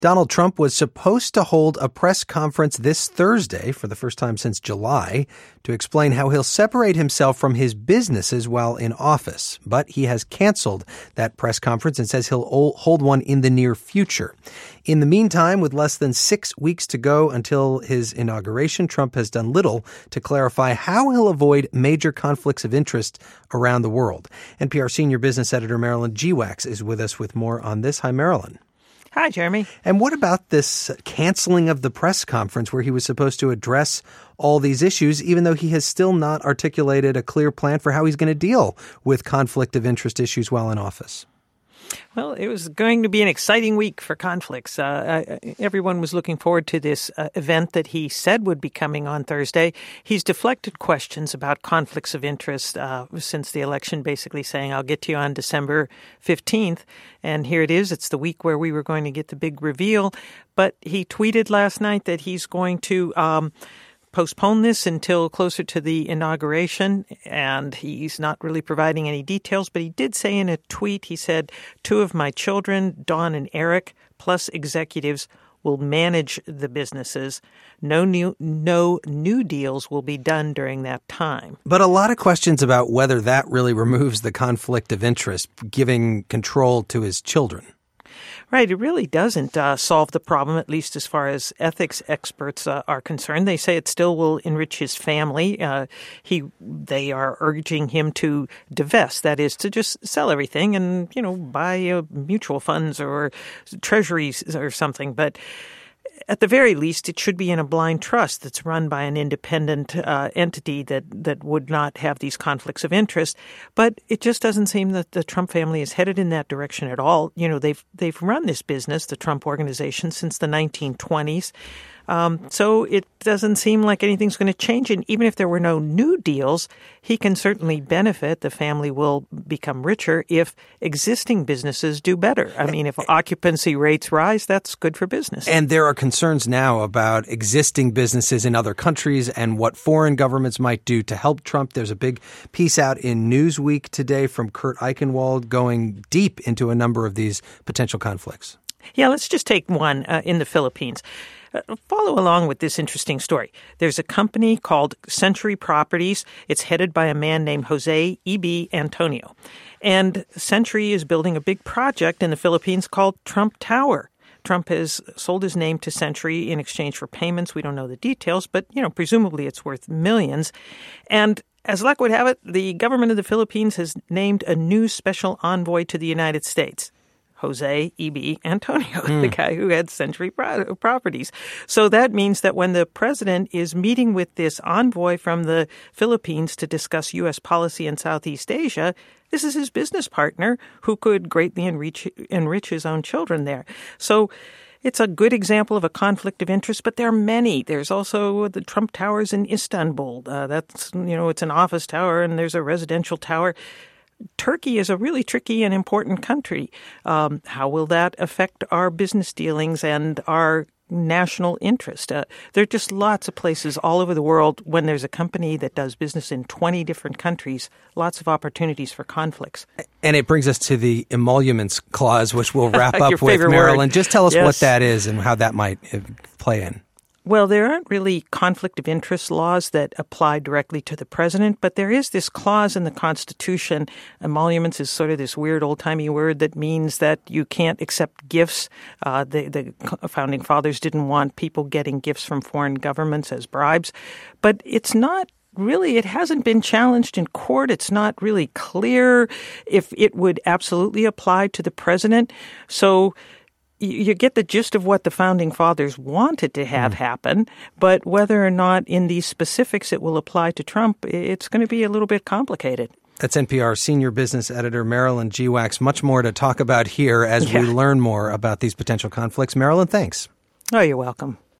Donald Trump was supposed to hold a press conference this Thursday for the first time since July to explain how he'll separate himself from his businesses while in office. But he has canceled that press conference and says he'll hold one in the near future. In the meantime, with less than 6 weeks to go until his inauguration, Trump has done little to clarify how he'll avoid major conflicts of interest around the world. NPR senior business editor Marilyn Geewax is with us with more on this. Hi, Marilyn. Hi, Jeremy. And what about this canceling of the press conference where he was supposed to address all these issues, even though he has still not articulated a clear plan for how he's going to deal with conflict of interest issues while in office? Well, it was going to be an exciting week for conflicts. Everyone was looking forward to this event that he said would be coming on Thursday. He's deflected questions about conflicts of interest since the election, basically saying, I'll get to you on December 15th. And here it is. It's the week where we were going to get the big reveal. But he tweeted last night that he's going to postpone this until closer to the inauguration, and he's not really providing any details, but he did say in a tweet, he said, 2 of my children, Dawn and Eric, plus executives, will manage the businesses. No new deals will be done during that time. But a lot of questions about whether that really removes the conflict of interest, giving control to his children. Right. It really doesn't solve the problem, at least as far as ethics experts are concerned. They say it still will enrich his family. They are urging him to divest, that is, to just sell everything and, buy mutual funds or treasuries or something. But at the very least, it should be in a blind trust that's run by an independent entity that would not have these conflicts of interest. But it just doesn't seem that the Trump family is headed in that direction at all. They've run this business, the Trump Organization, since the 1920s. So it doesn't seem like anything's going to change. And even if there were no new deals, he can certainly benefit. The family will become richer if existing businesses do better. I mean, if occupancy rates rise, that's good for business. And there are concerns now about existing businesses in other countries and what foreign governments might do to help Trump. There's a big piece out in Newsweek today from Kurt Eichenwald going deep into a number of these potential conflicts. Yeah, let's just take one in the Philippines. Follow along with this interesting story. There's a company called Century Properties. It's headed by a man named Jose E.B. Antonio. And Century is building a big project in the Philippines called Trump Tower. Trump has sold his name to Century in exchange for payments. We don't know the details, but, presumably it's worth millions. And as luck would have it, the government of the Philippines has named a new special envoy to the United States. Jose E.B. Antonio, the guy who had Century Properties. So that means that when the president is meeting with this envoy from the Philippines to discuss U.S. policy in Southeast Asia, this is his business partner who could greatly enrich his own children there. So it's a good example of a conflict of interest, but there are many. There's also the Trump Towers in Istanbul. It's an office tower and there's a residential tower. Turkey is a really tricky and important country. How will that affect our business dealings and our national interest? There are just lots of places all over the world when there's a company that does business in 20 different countries, lots of opportunities for conflicts. And it brings us to the emoluments clause, which we'll wrap up with, Marilyn. Word. Just tell us what that is and how that might play in. Well, there aren't really conflict of interest laws that apply directly to the president, but there is this clause in the Constitution. Emoluments is sort of this weird old-timey word that means that you can't accept gifts. The founding fathers didn't want people getting gifts from foreign governments as bribes. But it's not really, it hasn't been challenged in court. It's not really clear if it would absolutely apply to the president. So you get the gist of what the founding fathers wanted to have happen, but whether or not in these specifics it will apply to Trump, it's going to be a little bit complicated. That's NPR senior business editor Marilyn Geewax. Much more to talk about here as we learn more about these potential conflicts. Marilyn, thanks. Oh, you're welcome.